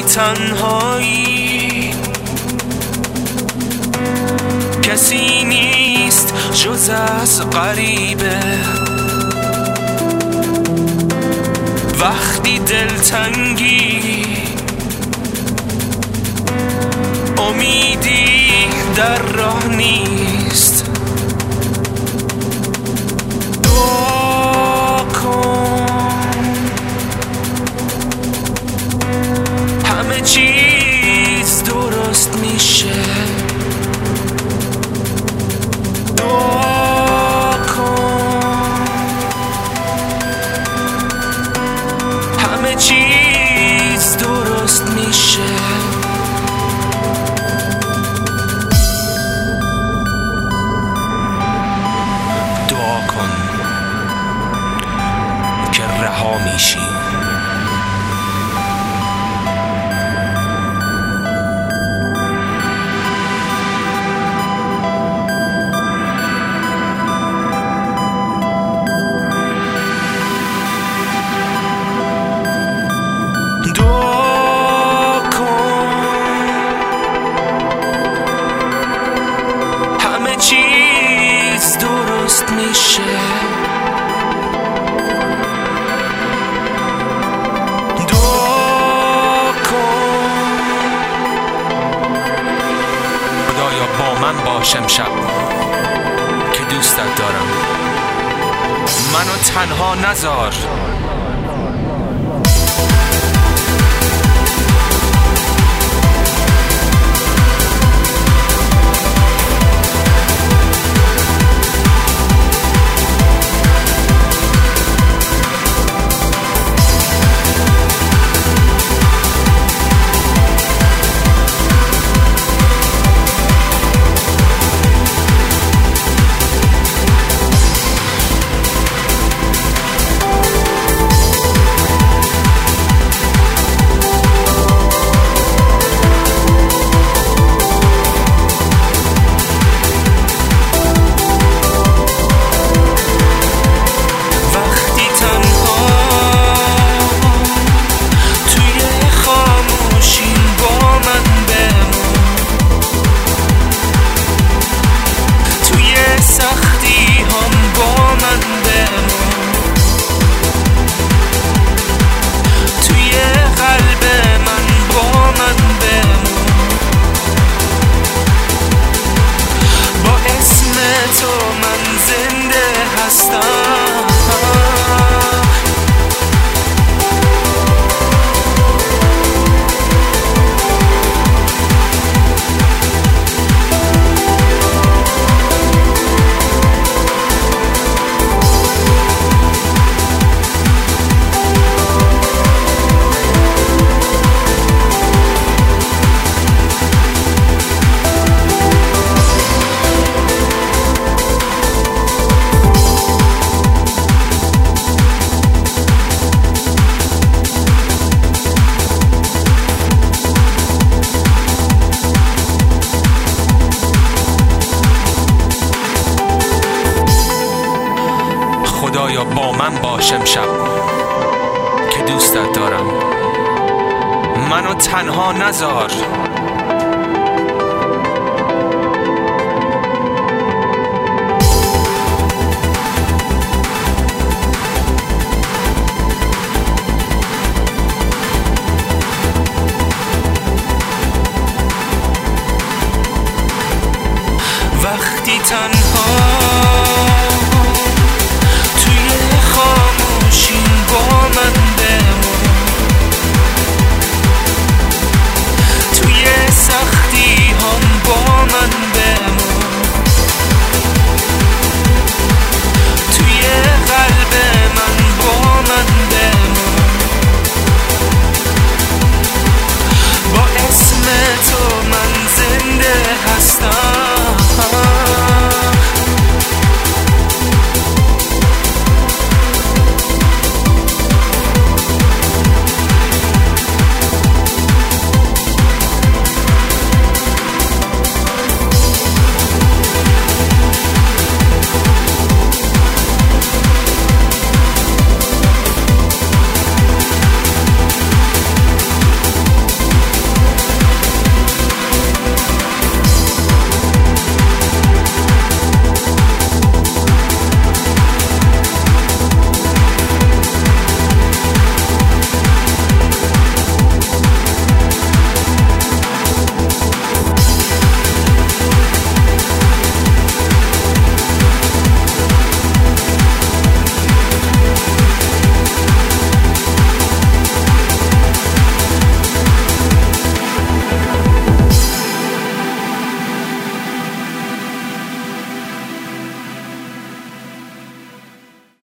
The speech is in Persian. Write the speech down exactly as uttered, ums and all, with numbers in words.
تنهایی کسی نیست جز از غریبه. وقتی دلتنگی امیدی در راه نیست. دعا کن همه چیز درست میشه. دعا کن همه چیز درست میشه. دعا کن که رها میشی. دعا کن همه چیز درست میشه. دعا کن خدایا با من باش امشب که دوستت دارم. منو تنها نذار. خدایا با من باش امشب که دوستت دارم. منو تنها نذار. وقتی تنها